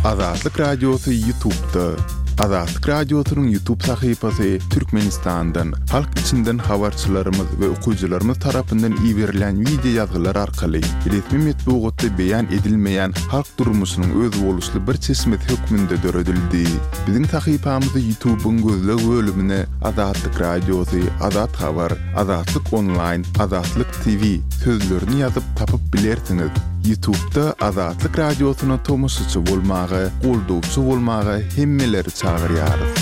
Azatlyk Radyosu YouTube'da. Azatlyk Radyosu'nun YouTube sayfasy Türkmenistan'dan, halk içinden habarçylarymyz we okuyjylarymyz tarapyndan ýiberilen video ýazgylar arkaly resmi metbuatda beýan edilmeýän halk durmuşynyň öz boluşly bir çeşmet hökmünde döredildi. Biziň sayfamyzda YouTube'un gözleg bölümine Azatlyk Radyosu, Azat Habar, Azatlyk Online, Azatlyk TV sözlerini ýazyp tapyp bilersiňiz. YouTube'da Azatlyk Radyosu'na tomoşçy bolmagy, goldowçy bolmagy hemmeleri çağırýarys.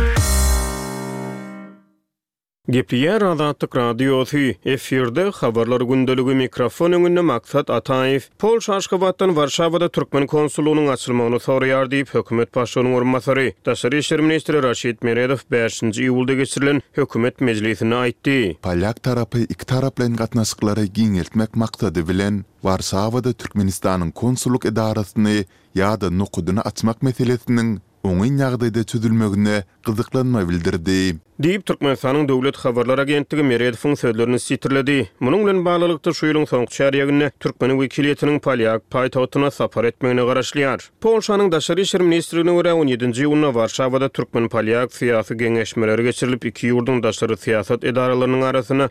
Gepleýär Azatlyk Radyosu efirde habarlar gündəligi mikrofon öňünde Maksat Ataýew Polşa Aşgabatdan Warşawada Türkmen konsullugynyň açylmagyny soraýar diýip hökümet başlygynyň orunmasary Daşary işler ministri Raşid Meredow 5-nji iýulda geçirilen hökümet mejlisine aýtdy. Polyak tarapy iki tarap bilen gatnaşyklary giňeltmek maksady bilen Warşawada Türkmenistanyň konsulluk idarasyny ýa-da nukudyny açmak meselesiniň oňyn ýagdaýda çözülmegine gyzyklanma bildirdi. Diýip Türkmenistanyň döwlet habarlar agentligi Meredowyň sözlerini sitirledi. Munyň bilen baglanykda şu ýylyň soňky çarýagynda Türkmen wekiliýetiniň Polyak paýtagtyna sapar etmegini garaşlýar. Polşanyň Daşary işler ministrligine görä 17-nji ýylda Warşawada Türkmen Polyak syýasy geňeşmeleri geçirilip iki ýurdun daşary syýasat edaralarynyň arasyna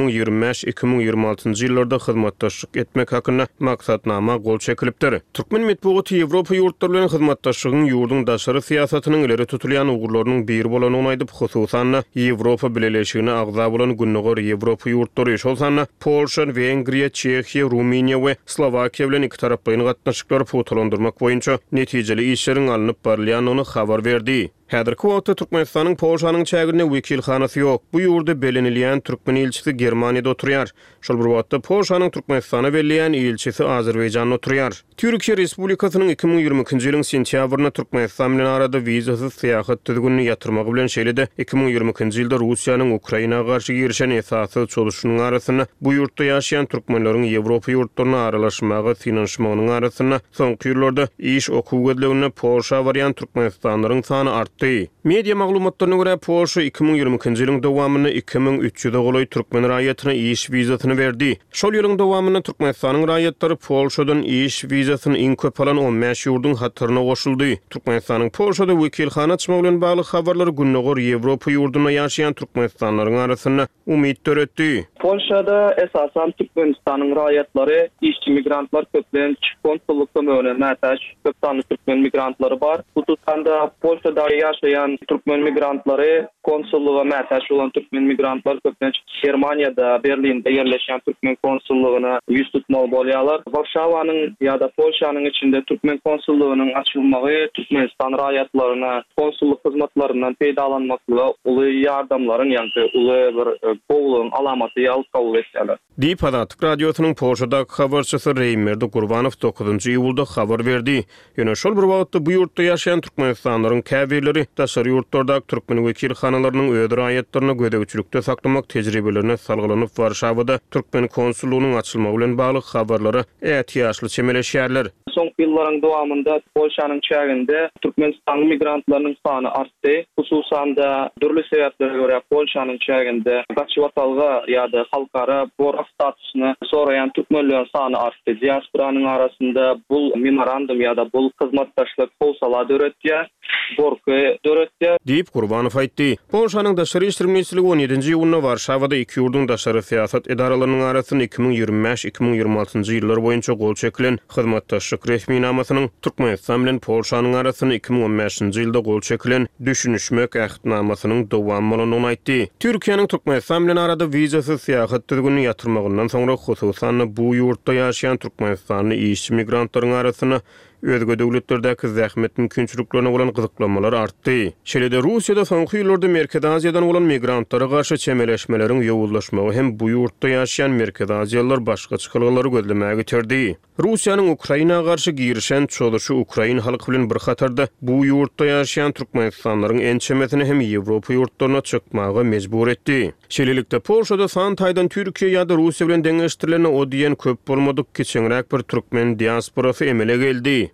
2025-2026-njy ýyllarda hyzmatdaşlyk etmek hakyna maksatnama gol çekilipdir. Türkmen metbuaty Ýewropa ýurtları bilen hyzmatdaşlygyň ýurdun daşary syýasatynyň ileri tutulýan ugurlarynyň biri bolanyny aýdyp hususan Ýewropa bileşigine agza bolan günnäger Ýewropa ýurtları şolsanna Polşa, Wengriýa, Çekiýa, Ruminiýa we Slowakiýa bilen iki tarap bilen gatnaşyklary fotolandyrmak boýunça netijeli işleriň alınıp barylýanyny habar berdi. Häzirki wagtda Türkmenistanyň Polşanyň çägirine wekilhanasy ýok. Bu ýurda belenilýän türkmen elçisi Germaniýada oturýar. Şol bir wagtda Polşanyň Türkmenistana berilýän elçisi Azerbaýjanda oturýar. Türkiýe Respublikasynyň 2022-nji ýylyň sentýabrynda Türkmenistan bilen arada wizasyz seýahat tüzgünini ýatyrmagy bilen şeýlede 2022-nji ýylda Russiýanyň Ukrainaga garşy girişen esasy çoluşynyň arasyna bu ýurtda ýaşaýan türkmenleriň Ýewropa ýurtlaryna aralaşmagy finanşmagynyň arasyna soňky ýyllarda iş okuw gözlegine Polşa barýan türkmenistanlaryň sany Media maglumatlaryna görä Polşa 2022-nji ýylyň dowamyny 2300-de goly türkmen raýatyna iş wizasyny berdi. Şol ýylyň dowamyny Türkmenistanyň raýatlary Polşadan iş wizasyny iň köp alan 15 ýurdun hatyryna goşuldy. Türkmenistanyň Polşada wekilhana açmagy bilen bagly habarlar günnäger Ýewropa ýurduna ýaşaýan türkmenistanyň arasyna umyt töretdi. Polşada esasan Türkmenistanyň raýatlary işçi migrantlar köplen konsullukda möhürlenmätäç köp sanly türkmen migrantlary bar. Bu tutanda Polşada yaşayan Türkmen migrantları konsulluğa mätäç bolan Türkmen migrantlar köpden Germaniýada, Berlinde ýerleşen Türkmen konsullugyna ýüz tutmaly bolýarlar. Warşawanyň ýa-da Polşanyň içinde Türkmen konsullugynyň açylmagy Türkmenistan raýatlaryna konsulluk hyzmatlaryndan peýdalanmakla uly ýardamlaryň ýa-da uly bir gowluň alamaty ýaly kabul etdiler. Diýip Azatlyk Radyosynyň Polşadaky habarçysy Reýmer Gurbanov 9-njy ýylda habar berdi. Ýöne şol bir wagtda bu ýurtda ýaşaýan türkmenistanlaryň käbirleri daşary ýurtlardaky türkmen wekilhanalarynyň öz raýatlaryny gödegçilikde saklamak tejribelerine salgylanyp Warşawada türkmen konsullugynyň açylmagy bilen bagly habarlary ätýaşly çemeleşýärler. Soňky ýyllaryň dowamında Polşanyň çäginde Türkmenistan migrantlarynyň sany artdy. Hususan da dürli sebäplere görä Polşanyň çäginde gaçywatalga ýa-da halkara borak statusyny soraýan türkmenleriň sany artdy. Diasporanyň arasynda bul memorandum ýa-da bul hyzmatdaşlyk bolsala döretýär. Borky döretýär. Diýip Gurbanov aýtdy. Polşanyň Daşary işler ministrligi 17-nji ýylda Warşawada iki ýurdun daşary syýasat edaralarynyň arasyna 2025-2026-njy ýyllar boýunça gol çekilen hyzmatdaşlyk resmiýnamasynyň Türkmenistan bilen Polşanyň arasyna 2015-nji ýylda gol çekilen düşünüşmek ähdnamasynyň dowam bolanyny aýtdy. Türkiýanyň Türkmenistan bilen arada wizasyz syýahat tüzgünini ýatyrmagyndan soňra hususan bu ýurtda ýaşaýan türkmenistanly işçi migrantlaryň arasyna özge döwletlerdäki zähmet mümkinçiliklerine bolan gyzyklanmalar artdy. Şeýlede Russiýada soňky ýyllarda Merkez Aziýadan bolan migrantlara garşy çemeleşmeleriň ýowullaşmagy hem bu ýurtda ýaşaýan Merkez Aziýalılar başga çykylgylary gözlemäge getirdi. Russiýanyň Ukrainaga garşy girişen çoluşy Ukraina halky bilen bir hatarda bu ýurtda ýaşaýan türkmenistanlaryň ençemesini hem Ýewropa ýurtlaryna çykmagy mejbur etdi. Şeýlelikde Polşada san taýdan Türkiýe ýa-da Russiýa bilen deňeşdirilen o diýen köp bolmadyk keçenräk bir türkmen diasporasy emele geldi.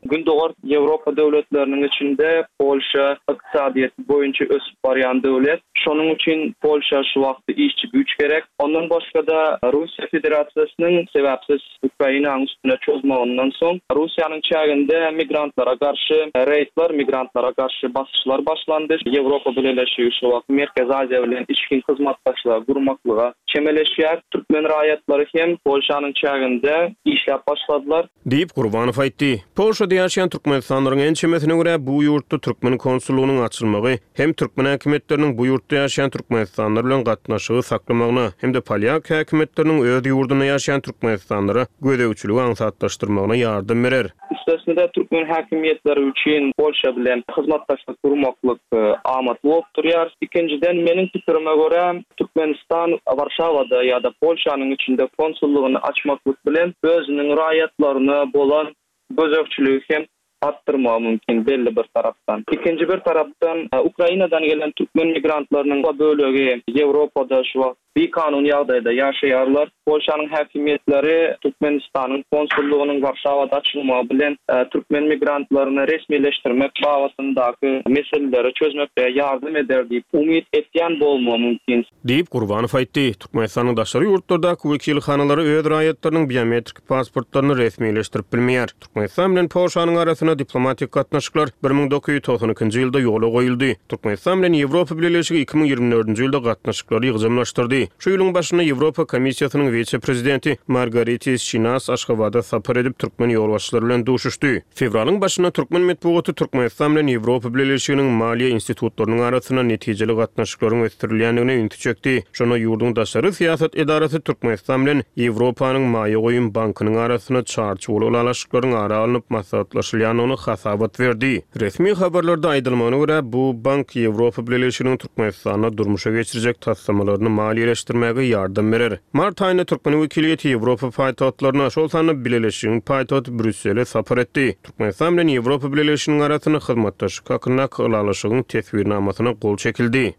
Gündogor Ýewropa döwletleriniň içinde Polşa ykdysadyety boýunça ösüp barýan döwlet. Şonuň üçin Polşa şu wagtda işçi güç gerek. Ondan başga da Russiýa Federasiýasynyň sebäpsiz Ukrainanyň üstüne çözmegininden soň Russiýanyň çäginde migrantlara garşy reýsler, migrantlara garşy basyşlar başlandy. Ýewropa Birleşigi şu wagt Merkez Aziýa bilen işkin hyzmatdaşlygy gurmaklyga çemeleşýär. Türkmen raýatlary hem Polşanyň çäginde işläp başladylar. Diýip Gurbanow aýtdy. Polşada ýaşaýan türkmenistanyň en çemesine görä bu ýurtda türkmen konsullugynyň açylmagy hem türkmen häkimetleriniň bu ýurtda ýaşaýan türkmenistanlar bilen gatnaşygy saklamagyna hem de polyak häkimetleriniň öz ýurduna ýaşaýan türkmenistanlary gödäwçiligi aňsatlaşdyrmagyna ýardam berer. Üstesinde Türkmen häkimetleri üçin Polşa bilen hyzmatdaşlyk gurmaklyk amat bolup durýar. Ikinciden meniň pikirime görä Türkmenistan Warşawada ýa-da Polşanyň içinde konsullugyny açmaklyk bilen özüniň raýatlaryna bolan gözekçiligi hem arttırmagy mümkin belli bir tarapdan. İkinci bir tarapdan Ukrainadan gelen Türkmen migrantlarynyň bölegi Ýewropada şu bir kanun ýagdaýda ýaşaýarlar. Polşanyň häkimetleri Türkmenistanyň konsullugynyň Warşawada açylmagy bilen Türkmen migrantlaryny resmileşdirmek bagtyndaky meseleleri çözmekde ýardam eder diýip umyt etýän bolmagy mümkin. Diýip Gurbanow aýtdy. Türkmenistanyň daşary ýurtlardaky wekilhanalary öz raýatlarynyň biometrik pasportlaryny resmileşdirip bilmeýär. Türkmenistan bilen Polşanyň arasyna diplomatik gatnaşyklar 1992-nji ýylda ýola goýuldy. Türkmenistan bilen Ýewropa Birleşigi 2024-nji ýylda gatnaşyklary ýygymlaşdyrdy. Şu ýylyň başyna Ýewropa Komissiýasynyň vice-prezidenti Margarita Şinas Aşgabatda sapar edip türkmen ýolbaşçylary bilen duşuşdy. Fevralyň başyna türkmen medeniýeti Türkmenistan bilen Ýewropa Birleşiginiň maliýe institutlarynyň arasyna netijeli gatnaşyklaryň ösdürilýändigine ünti çekdi. Şonu ýurdun daşary siýasat edarasy Türkmenistan bilen Ýewropanyň Maýa goýun bankynyň arasyna çarçy bolup alaşyklaryň ara alınıp maslahatlaşylýanyny hasabat berdi. Resmi habarlarda aýdylmagyna görä bu bank Ýewropa Birleşiginiň Türkmenistana durmuşa geçirecek taslamalaryny maliýeleşdirmäge ýardam berer. Mart aýynda Türkmen wekiliýeti Ýewropa paýtagtlaryna şol sany Birleşigiň paýtagy Brüssele sapar etdi. Türkmenistan bilen Ýewropa Birleşiginiň arasyna hyzmatdaşlyk hakyna alaşygyň tesbirnamasyna gol çekildi.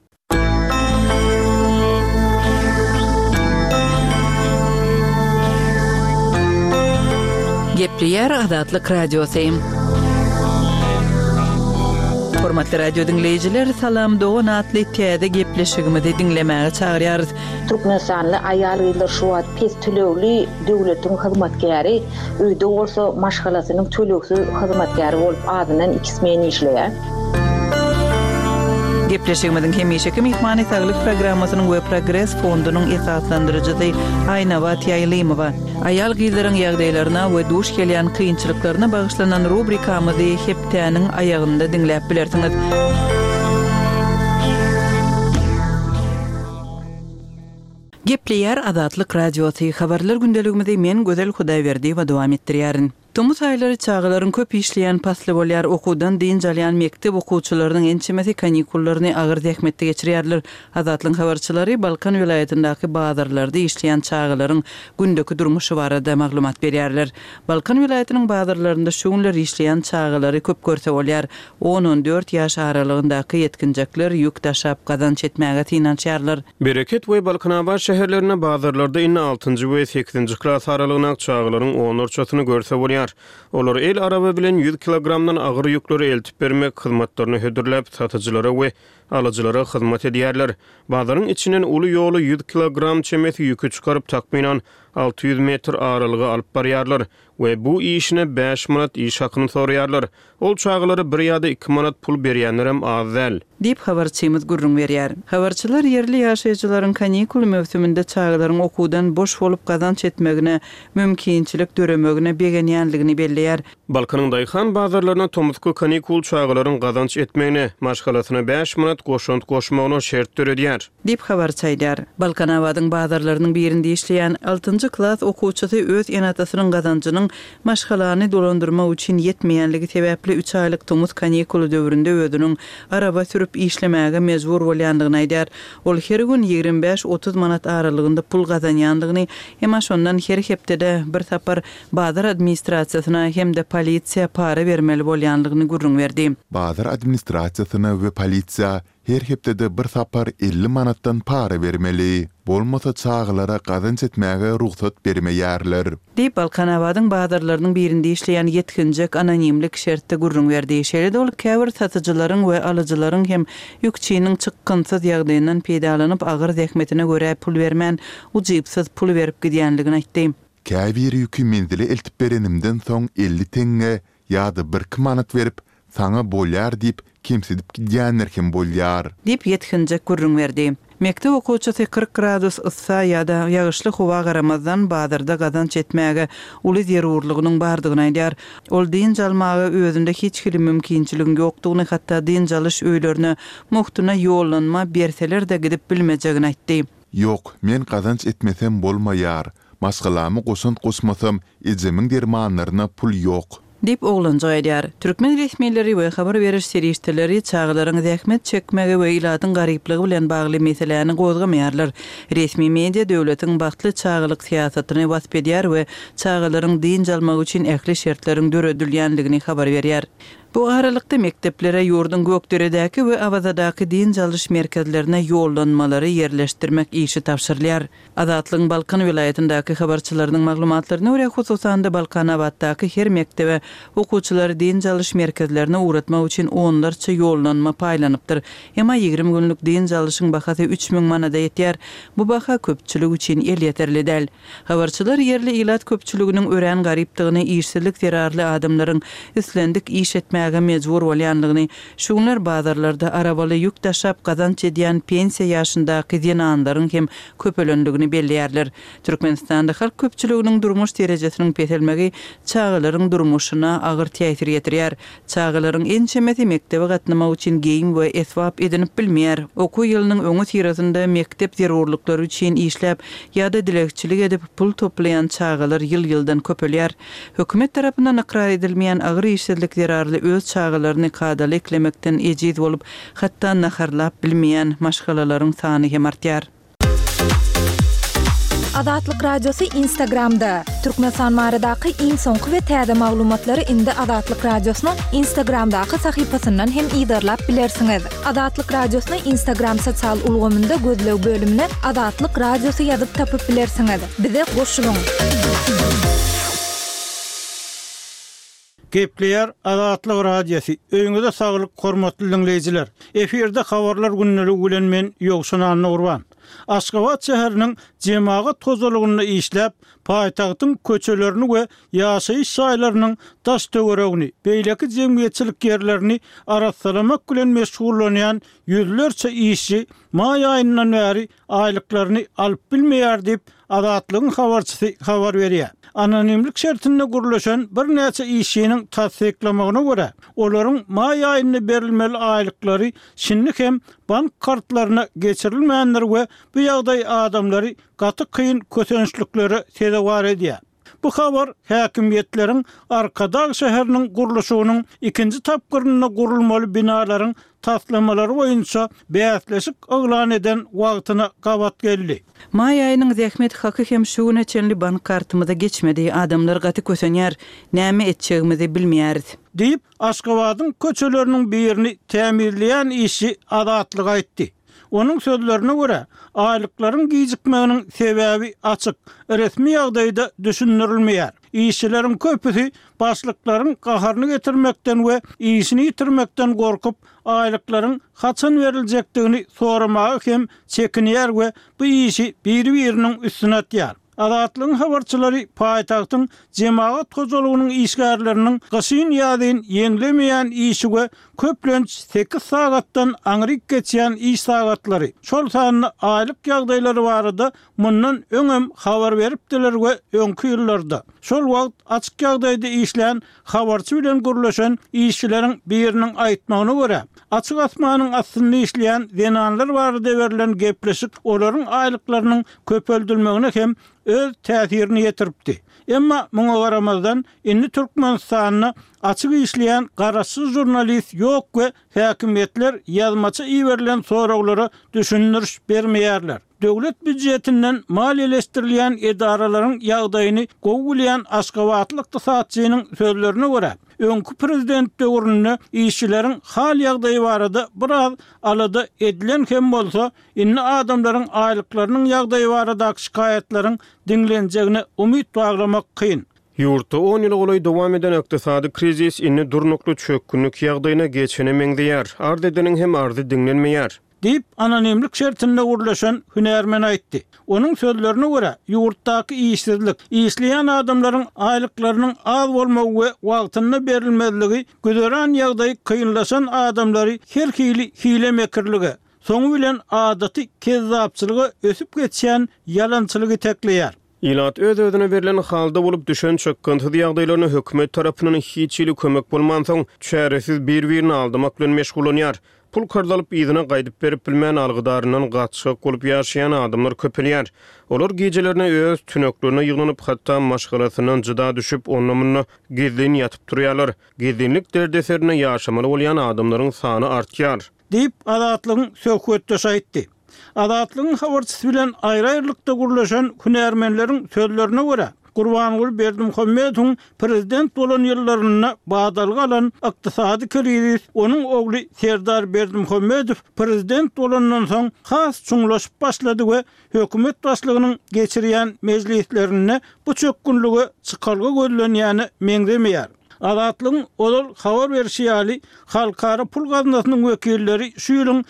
Gepliýär Azatlyk radiosu. Hormatly radio dinleyijiler, salam dogan atly täze gepleşigimizi dinlemäge çagyrýarys. Türkmenistanly aýalgylar şu wagt pes tölegli döwletiň hyzmatkäri, öýde bolsa maşgalasynyň töleksiz hyzmatkäri bolup adynan 2 meni işleýär. Gepleşigimizin hemişeki mihmany saglyk programmasynyň we Progress fondunyň esaslandyrjysy Aýnabat Ýaýlymowa aýal gyzlaryň ýagdaýlaryna we duş gelýän kynçylyklaryna bagyşlanan rubrikamyzy hepdäniň aýagynda dinläp bilersiňiz. Gepliýär Azatlyk radiosu habarlar gündeligimizi men Gözel Hudaýberdi we dowam etdirýärin. Tomuz aýlary çağlaryň köp işleýän pasly bolýar, okuwdan diň jalýan mektep okuwçylarynyň ençemesi kanikullaryny agyr zähmetde geçirýärler. Azatlyk habarçylary Balkan vilayatyndaky bazarlarda işleýän çağlaryň gündäki durmuşy barada maglumat berýärler. Balkan vilayatynyň bazarlarynda şu günler işleýän çağlary köp görse bolýar. 10-14 ýaş aralygyndaky ýetkinjekler ýük taşap gazanç etmäge tynançýarlar. Bereket we Balkanabad şäherlerine bazarlarda 6-njy we 8-nji klas aralygyna çağlaryň 14-çysyny görse bolýar. Olar el araba bilen 100 kilogramdan agyr ýükleri eltip bermek hyzmatlaryny hödürläp satyjylara we alyjylara hyzmat edýärler. Bazaryň içinden uly ýoly 100 kilogram çemesi ýükü çykaryp takminan 600 metr aralygy alyp barýarlar we bu işine 5 manat iş hakyny soraýarlar. Ol çağlary 1 ýa-da 2 manat pul berýänler hem azyl. Dip habarçymyz gurrun berýär. Habarçylar yerli ýaşaýjylaryň kanikul mewsüminde çağlaryň okuwdan boş bolup gazanç etmegine, mümkinçilik döremegine begenýänligini belleýär. Balkanyň daýhan bazarlaryna tomuzky kanikul çağlaryň gazanç etmegine, maşgalasyna 5 manat goşant goşmagyna şert töredýär. Dip habarçaýlar. Balkanawadyň bazarlarynyň birinde işleýän 6-njy klas okuwçysy öz enatasynyň gazançynyň maşgalany dolandyrmak üçin ýetmeýänligi sebäpli 3 aýlyk tomuz kanikul döwründe özüniň araba sürüp işlemäge mejbur bolýandygyny aýdýar. Ol her gün 25-30 manat aralygynda pul gazanýandygyny, hem şondan her hepdede bir tapar bazar administrasiýasyna hem de polisiýa para bermeli bolýandygyny gurrun berdi. Bazar administrasiýasyna we polisiýa her hepde bir sapar 50 manatdan para vermeli. Bolmasa çağılara gazanç etmäge ruhsat bermeýärler. Diýip Balkanabadyň bazarlarynyň birinde işleýän yetkinjek anonimlik şertde gurrun berdi. Şeýle ol käbir satyjylaryň we alyjylaryň hem ýükçiniň çykgynsyz ýagdaýyndan peýdalanyp agyr zähmetine görä pul bermän, ujypsyz pul berip gidýänligini aýtdy. Käbir ýükü mendile eltip berenimden soň 50 tenge ýa-da 1 manat berip saňa bolýar diýip kimsidip gidýänler hem bolýar. Diýip yetkinjek gurrun berdi. Mektep okuwçysy 40 gradus ıssa ýa-da ýagyşly howa garamazdan bazarda gazanç etmäge uly zerurlygynyň bardygyny aýdýar. Ol din jalmagy özünde hiç kili mümkinçiligi ýokdugyny, hatda din jalyş öýlerine muhtuna ýollanma berseler de gidip bilmejegini aýtdy. Ýok, men gazanç etmesem bolmaýar. Masgalamy goşunt goşmasam ejemiň dermanlaryna pul ýok. Dip oğlanca aýdýar. Türkmen resmiýetleri we habar beriş serişdeleri çağlaryň zähmet çekmegi we ilatyň garyplygy bilen bagly meselelerini gozgamaýarlar. Resmi media döwletiň bagtly çağlyk siýasatyny wasp edýär we çağlaryň din jalmagy üçin ähli şertleriň döredilýänligini habar berýär. Bu aralykda mekteplere ýurdun gökderedäki we awazadaky din jalyş merkezlerine ýollanmalary ýerleşdirmek işi tapşyrylýar. Azatlygyň Balkan vilayatyndaky habarçylarynyň maglumatlaryna görä hususanda Balkanabaddaky her mektebe okuwçylary din jalyş merkezlerine uğratmak üçin onlarça ýollanma paýlanypdyr. Emma 20 günlük din jalyşyň bahasy 3000 manada ýetýär. Bu baha köpçülik üçin el ýeterli däl. Habarçylar yerli ilat köpçüliginiň ören garypdygyny, işsizlik zerarly adamlaryň üslendik iş etmäge mecbur bolýanlygyny, şunlar bazarlarda arabaly ýük taşap gazanç edýän pensiýa ýaşyndaky dinanlaryň hem köpelendigini belliýärler. Türkmenistanda halk köpçüliginiň durmuş derejesiniň petelmegi çağlaryň durmuşyna agyr täsir ýetirýär. Çağlaryň ençemeti mektebe gatnamak üçin geyim we esbap edinip bilmeýär. Okuw ýylynyň öňü tirasynda mektep zerurlyklary üçin işläp ýa-da dilekçilik edip pul toplayan çağlar ýyl-ýyldan köpelýär. Hökümet tarapyndan ikrar edilmeýän agyr işsizlik zerarly öz çağlaryny kadaly eklemekden ejiz bolup, hatda naharlap bilmeýän maşgalalaryň sany hem artýar. Azatlyk radiosu Instagramda. Türkmenistan maradaky iň soňky we täze maglumatlary indi Azatlyk radiosynyň Instagramdaky sahypasyndan hem ýydarlap bilersiňiz. Azatlyk radiosyny Instagram sosial ulgamynda gözlew bölümine Azatlyk radiosu ýazyp tapyp bilersiňiz. Bize goşulyň. Gepleýär Azatlyk radiosu. Öňüňizde saglyk, hormatly dinleýijiler. Eferde habarlar günneligi bilen men Ýogşan Nurwan. Aşgabat şäheriniň jemaat tozulugyny işläp, paýtagtyň köçelerini we ýaşaýyş saýlarynyň daş töweregini, beýleki jemgyýetçilik ýerlerini aratsalamak bilen meşgullanýan ýüzlerçe işçi may aýyndan bäri aýlyklaryny alyp bilmeýär diýip Azatlygyň habarçysy habar berýär. Anonimlik şertinde gurulşan bir näçe işçiniň tasdiklamagyna görä, olaryň may aýyny berilmeli aýlyklary şinlik hem bank kartlaryna geçirilmeýänler we bu ýagdaý adamlary gaty kıyın kösençlikleri tezewar edýär. Bu habar häkimiýetleriň Arkadag şäheriniň gurulşynyň ikinji tapgyrynda gurulmaly binalaryň taslammalary boýunça bäsleşik oglan eden wagtyna gabat geldi. May aýynyň zähmet haky hem şu neçenli bank kartymyza geçmedi. Adamlar gaty kösenýär, näme etjegimizi bilmeýäris. Diýip Aşgabatyň köçeleriniň birini tämirleýän işi Azatlyk aýtdy. Onun sözlerine göre aýlyklaryň gijikmeginiň sebäbi açyk, resmi ýagdaýda düşünürilmeýär. İşçilerin köpüsi başlyklaryň gaharyny getirmekden we işini ýitirmekden gorkup aýlyklaryň haçan berilejekdigini soramagy hem çekinýär we bu işi bir-biriniň üstüne atýar. Azatlygyň habarçylary paýtagtyň jemaat tozulugynyň işgärleriniň gysyn ýa-da ýeňlemeýän işi we köplenç 8 sagatdan aňryk geçýän iş sagatlary. Şol sanyny aýlyk ýagdaýlary barada mundan öňem habar beripdiler we öňkü ýyllarda. Şol wagt açyk ýagdaýda işleýän habarçy bilen gurulşan işçileriň biriniň aýtmagyna görä, açyk asmanyň astynda işleýän denanlar barada berilen gepleşik olaryň aýlyklarynyň köpeldilmegine hem öz täsirini ýetiripdi. Emma muňa garamazdan indi Türkmenistanyny açyk işleýän garaşsyz jurnalist ýok we häkimiýetler ýazmaça iýerilen soraglary düşündiriş bermeýärler. döwlet büdjetinden maliýeleşdirilýän edaralaryň ýagdaýyny gowgulayan Aşgabatlyk ykdysadçynyň sözlerine görä, öňkü prezident döwründe işçileriň hal ýagdaýy barada biraz alada edilen hem bolsa, inni adamlaryň aýlyklarynyň ýagdaýy barada şikaýetlaryň dinlenjegine umyt baglamak kyn. Ýurtda 10 ýyl golay dowam eden ykdysady krizis inni durnukly çökkünlük ýagdaýyna geçene meňdeýär. Ardedeniň hem ardy dinlenmeýär. Dip anonimlik şertinde gurlaşan hünermen aýtdy. Onun sözlerine görä, ýurtdaky işsizlik, işleýän adamlaryň aýlyklarynyň az bolmagy we wagtyna berilmezligi, göderen ýagdaý kynlaşan adamlary herkili hile mekirligi, soňu bilen adaty kezzapçylygy ösüp geçýän ýalançylygy tekleýär. Ilat öz-özüne verilen halda bolup düşen çökküntü ýagdaýlaryna hökümet tarapyndan hiçili kömek bolmansoň çäresiz bir-birini aldamak bilen meşgul bolýar. Pul kardalyp ýyzyna gaýdyp berip bilmän algydarynyň gatşyk bolup ýaşaýan adamlar köpelýär. Olar gecelerine öz tünöklerine ýygnanyp hatda maşgalasyndan jyda düşüp onlamyny gezden ýatyp durýarlar. Gezdenlik derdeserine ýaşamaly bolýan adamlaryň sany artýar. Dip adatlygyň söhbetdeşi aýtdy. Adatlygyň habarçysy bilen aýry-aýrylykda gurlaşan hünermenleriň sözlerine görä, Gurbanguly Berdimuhammedowyň prezident bolan ýyllaryna badalga alan ykdysady kriz onuň ogly Serdar Berdimuhammedow prezident bolandan soň has çuňlaşyp başlady we hökümet başlygynyň geçirýän mejlislerine bu çökkünlügi çykalga gözlenýäni meňdemeýär. Adatlygyň olal habar berişi ýaly halkara pul gazinasynyň wekilleri şu ýylyň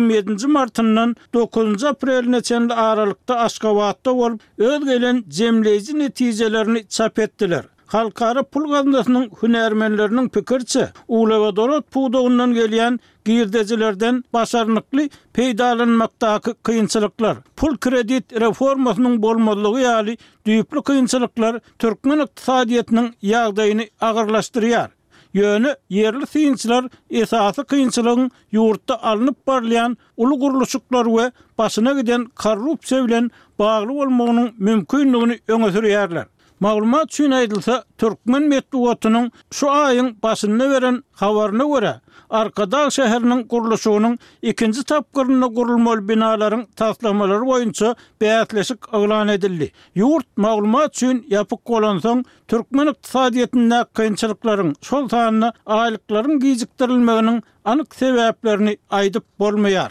27 martyndan 9 apreline çenli aralykda Aşgabatda bolup öz gelen jemleýici netijelerini çap etdiler. Halkara pul gazinasynyň hünermenleriniň pikirçe, Ulawdorot puwdugyndan gelýän girdejilerden başarnykly peýdalanmakdaky kynçylyklar, pul kredit reformasynyň bolmalygy ýaly düýpli kynçylyklar türkmen ykdysadyetiniň ýagdaýyny agyrlaşdyrýar. Ýöne yerli synçylar esasy kynçylygyň ýurtda alınıp barlayan uly guruluşyklar we başyna giden korrupsiýa bilen bagly bolmagynyň mümkinligini öňe sürýärler. Maglumat üçin aýdylsa, Türkmen medeniýetiniň şu aýyň başynda beren habaryna görä, Arkadağ şäheriniň guruluşynyň ikinji tapgyryna gurulmaly binalaryň taslamalary boýunça bäýatleşik aglan edildi. Ýurt maglumat üçin ýapyk bolan soň Türkmen ykdysadyetinde kynçylyklaryň şol sanyna aýlyklaryň gijikdirilmeginiň anyk sebäplerini aýdyp bolmaýar.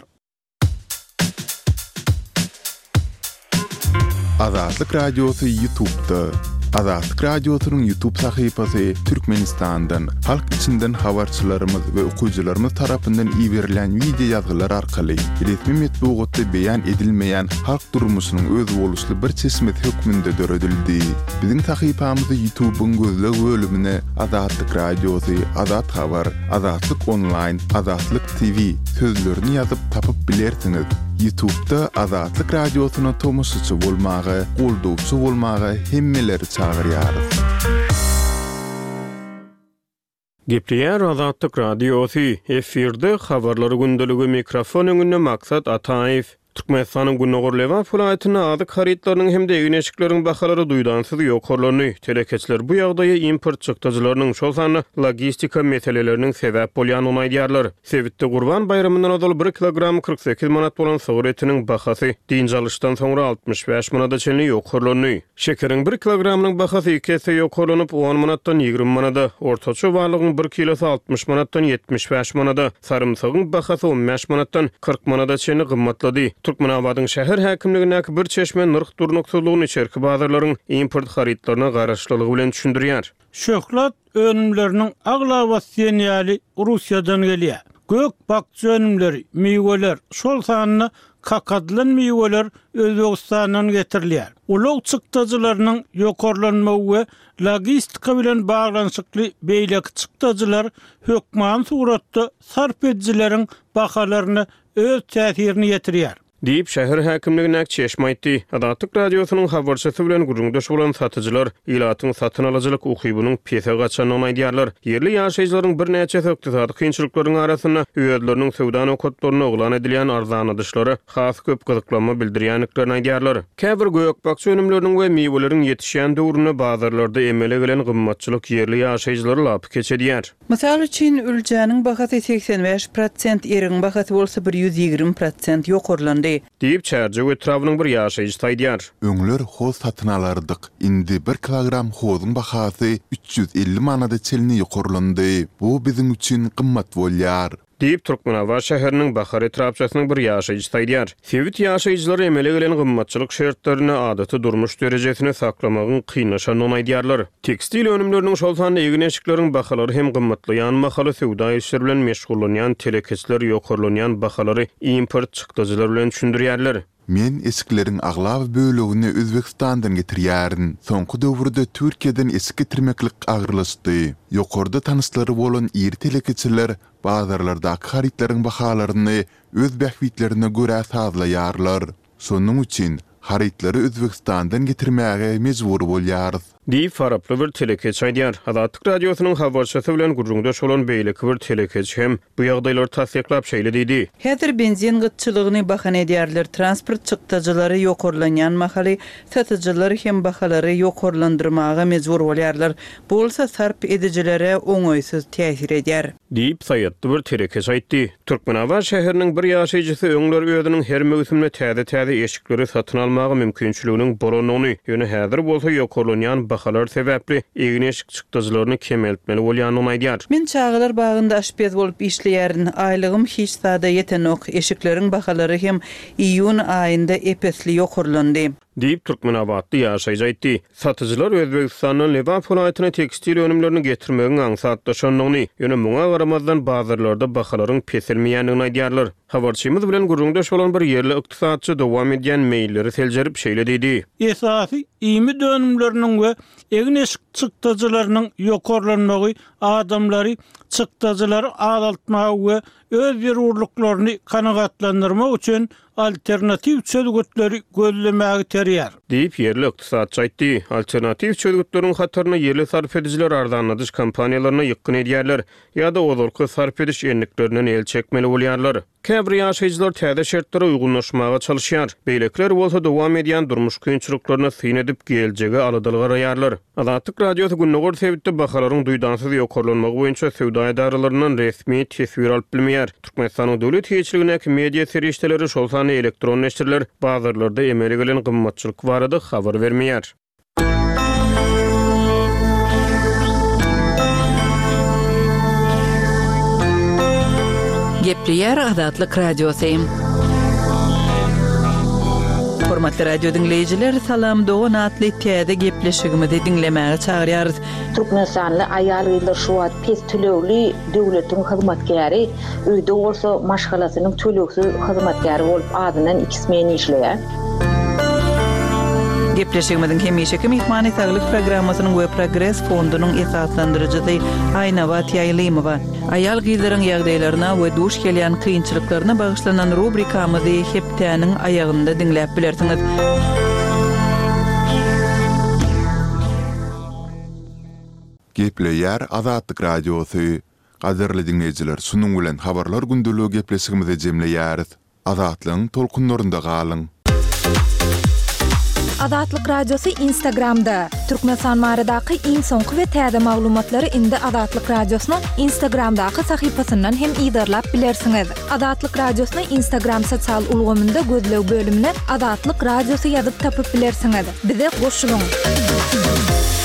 Azatlyk Radiosu YouTube'da. Azatlyk Radiosu'nun YouTube sahypasy Türkmenistan'dan, halk içinden habarçylarymyz we okuyjylarymyz tarapyndan iýerilen video ýazgylar arkaly resmi metbuatda beýan edilmeýän halk durmuşynyň öz boluşly bir çeşmet hökmünde döredildi. Biziň sahypamyzy YouTube'un gözleg bölümine Azatlyk Radiosu, Azat Habar, Azatlyk Online, Azatlyk TV sözlerini ýazyp tapyp bilersiňiz. YouTube'da Azatlyk Radiosu'na tomoşçy bolmagy, goldowçy bolmagy hemmeleri çagyrýarys. Gepleýär Azatlyk Radiosu, efirde habarlary gündeligi mikrofon öňünde Maksat Ataýew. Türkmenistanyň Günnogorlewa fulaýatyna azyk haritlarynyň hem de ýeneşikleriniň bahalary duýdansyz ýokarlany. Telekeçler bu ýagdaýa import çykdyjylarynyň şol sany logistika meseleleriniň sebäp bolýanyny aýdýarlar. Sebitde Gurban bayramyndan öňe 1 kilogram 48 manat bolan soňra etiniň bahasy diňjalışdan soňra 65 manata çenli ýokarlany. Şekeriň 1 kilogramynyň bahasy 2 ese ýokarlanyp 10 manatdan 20 manata, ortaça walygyň 1 kilosy 60 manatdan 75 manata, sarımsagyň bahasy 15 manatdan 40 manata çenli gymmatlady. Türkmenabadyň şäher häkimligindäki bir çeşme nyrk durnuksuzlygyny içerki bazarlaryň import haritlaryna garaşlylygy bilen düşündirýär. Şoklat önümlerinin aglavasiýany ýaly Russiýadan gelýär. Gök bakçy önümleri, meýweler, şol sanyna kakadlan meýweler Özbegistandan getirilýär. Ulug çykdyjylarynyň ýokarlanmagy we logistika bilen baglanşykly beýleki çykdyjylar hökman suratda sarp edijileriň bahalaryny öz täsirini ýetirýär. Diýip şäher häkimligine çeşme aýtdy. Azatlyk Radiosunyň habarçysy bilen gurulmdaş bolan satyjylar ilatyň satyn alyjylyk ukybynyň pese gaçanyny aýdýarlar. Yerli ýaşaýjylaryň bir näçe ykdysady kynçylyklaryň arasyna öýedleriniň sowda okotlaryna oglan edilýän arzanydyşlary has köp gyzyklanma bildirýänliklerini aýdýarlar. Käbir göýekbakçy önümleriniň we meýweleriň ýetişýän döwrüne bazarlarda emele gelen gymmatçylyk yerli ýaşaýjylary lap keçedýär. Mysal üçin üljenin bahasy 85%, eriň bahasy bolsa 120% ýokarlandy ýoklandy. Diýip çärjek etrawynyň bir ýaşaýjy taýdýar. Öňler hoz satyn alardyk. Indi 1 kilogram hozyň bahasy 350 manada çelini ýokurlandy. Bu bizim üçin gymmat bolýar. Diýip Türkmenawa şäheriniň Bahar etrapçasynyň bir ýaşaýjy taýdýar. Sewit ýaşaýjylary emele gelen gymmatçylyk şertlerini adaty durmuş derejesine saklamagyň kynlaşanyny aýdýarlar. Tekstil önümleriniň şol sany egneşikleriň bahalary hem gymmatlaýan mahaly sewda işleri bilen meşgullanýan telekeçler ýokurlanýan bahalary import çykdyjylar bilen düşündirýärler. Men eskilerin aglaw bölegini Özbekistandan getirýärin. Soňky döwürde Türkiýeden eski getirmeklik agyrlaşdy. Ýokarda tanyslary bolan ýer telekeçiler bazarlardaky haritlaryň bahalaryny öz bähwitlerine görä sazlaýarlar. Şonuň üçin haritlary Özbekistandan getirmäge mejbur bolýar. Diýip faraply bir telekeç aýdýar. Azatlyk radiosynyň habarçysy bilen gurrunda şolan beýleki bir telekeç hem bu ýagdaýlary tasdiklap şeýle diýdi. Häzir benzin gytçylygyny bahana edýärler. Transport çykdyjylary ýokurlanýan mahaly satyjylar hem bahalary ýokurlandyrmaga mejbur bolýarlar. Bu bolsa sarp edijilere oňoýsuz täsir edýär. Diýip saýatly bir telekeç aýtdy. Türkmenawa şäheriniň bir ýaşaýjysy öňler özüniň her mövsümde täze eşikleri satyn almagy mümkinçiliginiň bolanyny, ýöne häzir bolsa ýokurlanýan bahalar sebäpli egneşik çykdyjylaryny kemeltmeli bolýanyny aýdýar. Men çağılar bagynda aşpez bolup işleýärin. Aýlygym hiç sada ýetenok. Eşikleriň bahalary hem iýun aýynda epesli ýokurlandy. Diýip Türkmenawatly ýaşaýjy aýtdy. Satyjylar Özbekistanyň Levan polaýatyna tekstil önümlerini getirmegi aňsatlaşanyny, ýöne muňa garamazdan bazarlarda bahalaryň pesilmeýänini aýdýarlar. Habarçymyz bilen gurrunda şolan bir ýerli ykdysatçy dowam edýän meýilleri seljerip şeýle diýdi. Esasy imi dönümleriniň we egneşik çykdyjylarynyň ýokurlanmagy adamlary çykdyjylary azaltmagy we öz ýerurlyklaryny kanagatlandyrmak üçin alternativ çözgütleri gözlemäge terýär. Diýip ýerli ykdysatçy aýtdy. Alternativ çözgütleriň hatyryna ýerli sarf edijiler ardanladyş kampaniýalaryna ýykyn edýärler ýa-da ozurky sarf ediş enliklerinden el çekmeli bolýarlar. Käbir ýaşaýjylar täze şertlere uýgunlaşmaga çalışýar. Beýlekler bolsa dowam edýän durmuş kynçylyklaryna syn edip geljege aladalyga araýarlar. Azatlyk radiosy günnägör sebitde bahalaryň duýdansyz ýokurlanmagy boýunça sewda edaralarynyň resmi tesbir alyp bilmeýär. Türkmenistanyň döwlet heýetçiligine media serişdeleri şol sany elektron neşirler bazarlarda emeli gelen gymmatçylyk barada habar bermeýär. Gepleýär Azatlyk radiosy. Hormatly radio dinleyijiler, salam dogan atly täze gepleşigimizi dinlemäge çagyrýarys. Türkmenistanly aýal ýyllar şu wagt pes tölegli döwletiň hyzmatkäri, öýde bolsa maşgalasynyň töleksiz hyzmatkäri bolup adynan 2 men işleýär. Gepleşigimizin hemişeki mehmany saglyk programmasynyň we Progress fondunyň esaslandyrjysy Aýnawa Tiýaýlymowa aýal gyzlaryň ýagdaýlaryna we duş gelýän kynçylyklaryna bagyşlanan rubrikamyzy hepdäniň aýagynda dinläp bilersiňiz. Gepleýär Azatlyk radiosy. Gaderli dinleýijiler, şunuň bilen habarlar gündeligi gepleşigimizi jemleýäris. Azatlyň tolkunlarynda galyň. Azatlyk radiosu Instagramda. Türkmenistan maradaky iň soňky we täze maglumatlary indi Azatlyk radiosynyň Instagramdaky sahypasyndan hem ýydarlap bilersiňiz. Azatlyk radiosyny Instagram sosial ulgamynda gözlew bölümine Azatlyk radiosu ýazyp tapyp bilersiňiz. Bize goşulyň.